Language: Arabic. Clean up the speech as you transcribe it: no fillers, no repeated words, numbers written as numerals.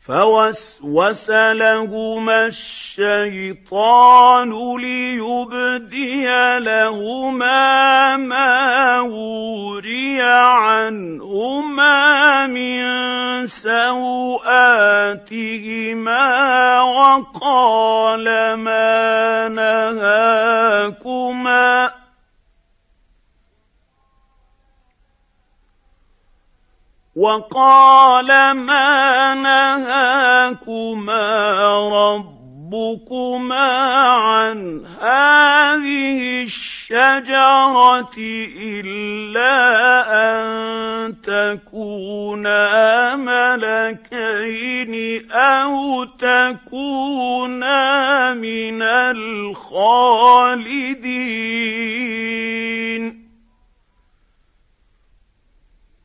فوسوس لهما الشيطان ليبدي لهما ما وري عنهما من سوآتهما وقال ما نهاكما ربكما عن هذه الشجرة إلا أن تكونا ملكين أو تكونا من الخالدين.